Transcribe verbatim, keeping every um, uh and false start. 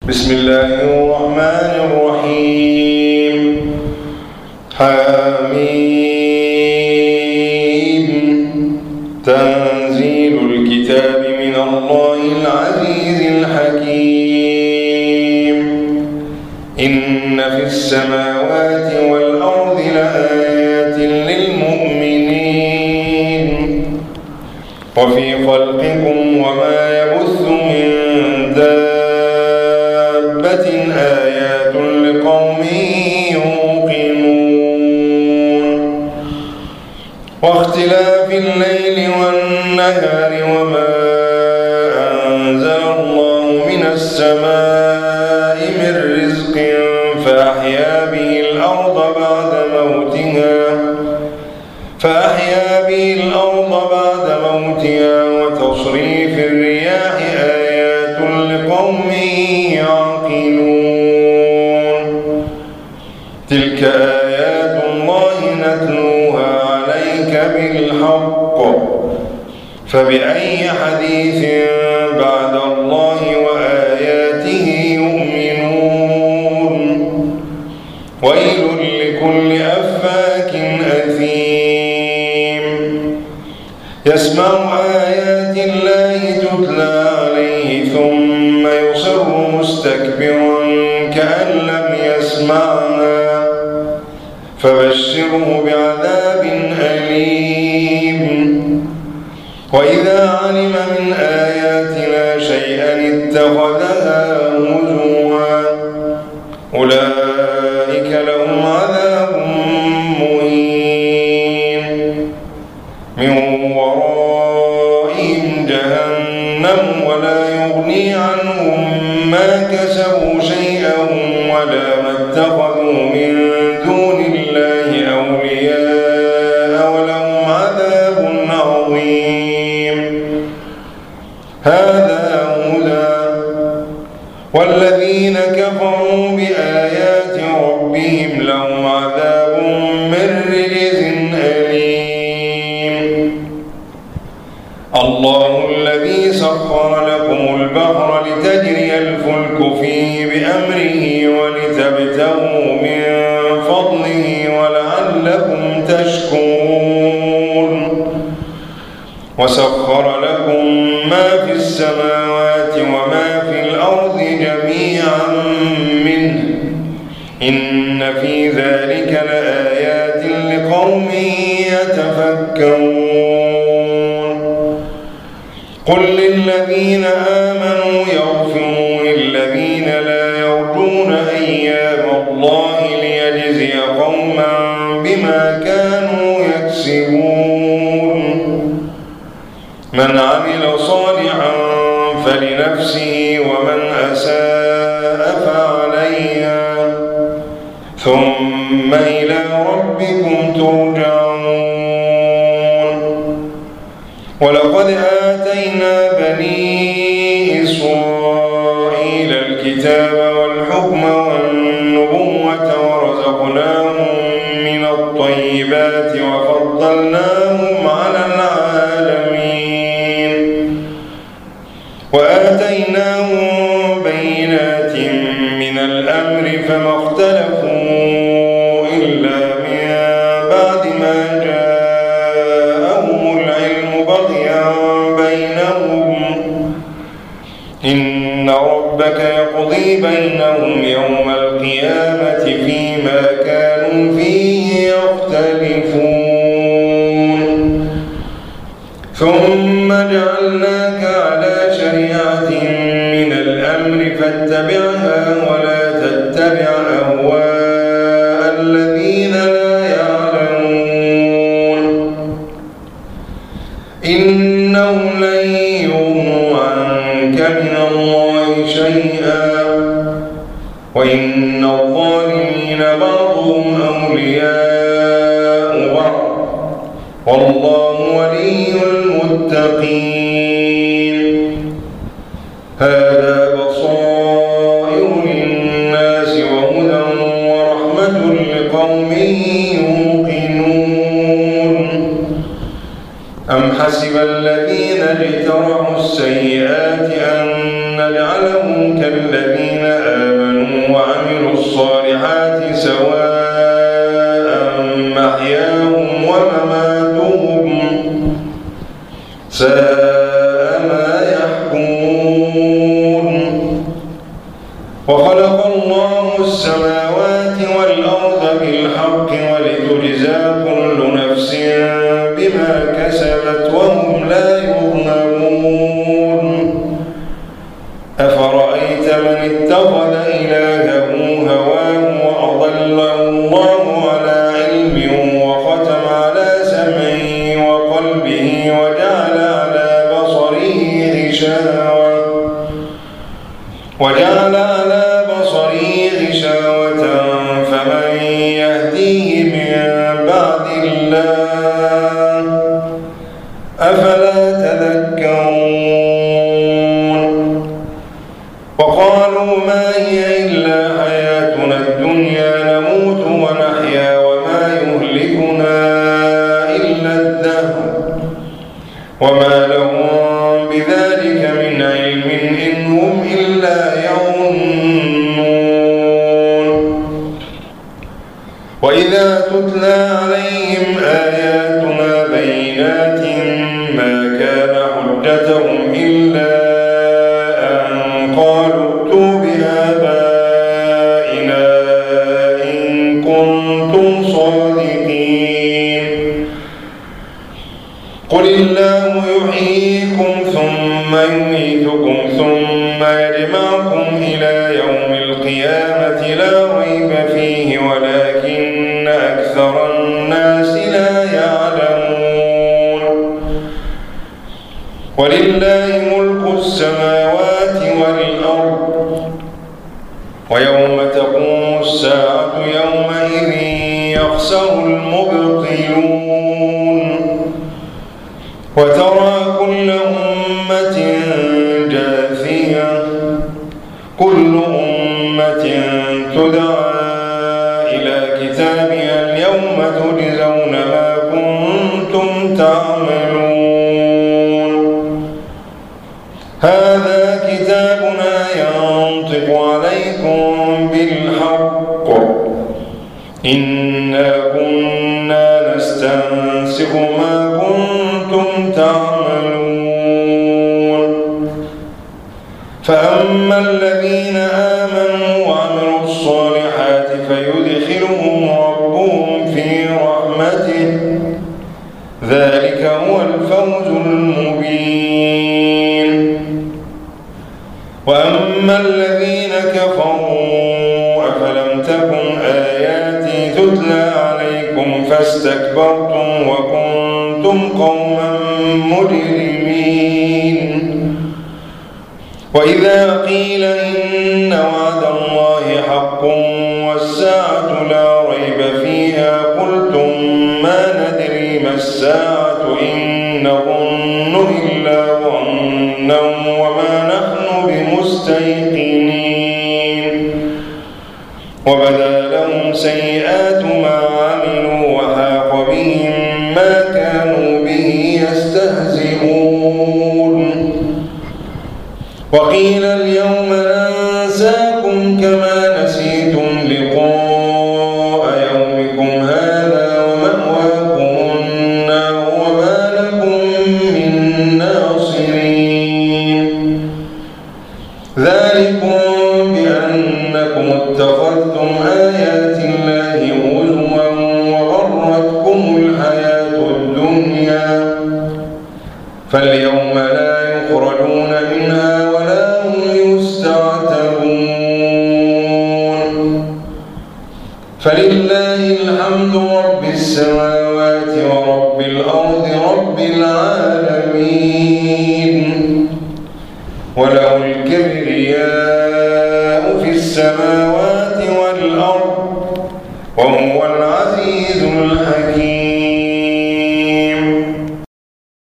بسم الله الرحمن الرحيم. حميم. تنزيل الكتاب من الله العزيز الحكيم. إن في السماوات والأرض لآيات للمؤمنين وفي خلقكم وما يبث من دابة آيات لقوم يوقنون. واختلاف الليل والنهار وما أنزل الله من السماء من رزق فأحيا به الأرض بعد موتها فأحيا به الأرض بعد موتها وتصريف الرياح آيات لقوم يعقلون. تلك آيات الله نتلوها عليك بالحق فبأي حديث بعد الله وآياته يؤمنون. ويل لكل أفاك أثيم يسمع آيات الله تتلى عليه ثم يصر مستكبرا كأن لم يسمعها فبشره بعذاب أليم. وإذا علم من آياتنا شيئا اتخذها هزوا أولئك لهم عذاب مهين من ورائهم جهنم ولا يغني عنهم ما كسبوا شيئا ولا ما اتخذوا من دون الله أولياء ولهم عذاب عظيم. هذا هدى والذين كفروا بآيات ربهم لهم عذاب من رجز أليم. الله الذي سخر لكم البحر لتجري الفلك فيه بأمره ولتبتغوا من فضله ولعلكم تشكرون. وسخر لكم ما في السماوات وما في الأرض جميعا منه إن في ذلك لآيات لقوم يتفكرون. قل للذين آمنوا يغفروا للذين لا يرجون أيام الله ليجزي قوما بما كانوا يكسبون. من عمل صالحا فلنفسه ومن أساء فعليها ثم إلى ربكم ترجعون. ولقد آتينا بني إسرائيل الكتاب والحكم والنبوة ورزقناهم من الطيبات وفضلناهم على العالمين وآتيناهم بينات من الأمر فما اختلفوا إلا من بعد ما جاءهم العلم بغيا بينهم إن ربك يقضي بينهم يوم القيامة فيما كانوا فيه يختلفون. ثم جعلناك على شريعة من الأمر فاتبعها ولا تتبع أهواء الذين لا يعلمون. إنهم لن يغنوا عنك من الله شيئا وإن الظالمين بعضهم أولياء بعض والله ولي المتقين. هذا بصائر للناس وهدى ورحمة لقوم يوقنون. أم حسب الذين اجترحوا السيئات أن نجعلهم كالذين وخلق الله السماوات والأرض بالحق ولتجزى كل نفس بما كسبت وهم لا يظلمون أفرأيت من اتخذ إلهه هواه وأضله الله على علم وختم على سمعه وقلبه وجعل على بصره غشاوة وجعل على بصره غشاوة فمن يهديه من بعد الله أفلا تذكرون وقالوا ما هي إلا حياتنا الدنيا نموت ونحيا وما يهلكنا إلا الدهر وما لهم بذلك من علم إن هم إلا يظنون وإذا تتلى عليهم آياتنا بينات ما كان حجتهم إلا أن قالوا ائتوا بآبائنا إن كنتم صادقين قل الله يحييكم ثم يميتكم ثم يجمعكم إلى يوم القيامة لا ريب فيه ولكن أكثر الناس لا يعلمون ولله ملك السماوات والأرض ويوم تقوم الساعة يومئذ يخسر المبطلون وترى كل أمة جاثية كل أمة تدعى إلى كتابها اليوم تجزون ما كنتم تعملون هذا كتابنا ينطق عليكم بالحق إنا كنا نستنسخ ما كنتم تعملون فأما الذين آمنوا وعملوا الصالحات فيدخلهم ربهم في رحمته ذلك هو الفوز المبين وأما الذين كفروا أفلم تكن آياتي تتلى عليكم فاستكبرتم وكنتم قوما مجرمين وإذا قيل إن وعد الله حق والساعة لا ريب فيها قلتم ما ندري ما الساعة إن نظن إلا ظنا وما نحن بمستيقنين وبدا لهم سيئات ما عملوا وحاق بهم ما كانوا به يستهزئون وقيل اليوم ننساكم كما نسيتم لقاء يومكم هذا ومأواكم النار وما لكم من ناصرين ذلكم بأنكم اتخذتم آيات الله هزوا وغرتكم الحياة الدنيا فاليوم لا يخرجون منها ولا هم يستعتبون فلله الحمد رب السماوات ورب الأرض رب العالمين وله الكبرياء في السماوات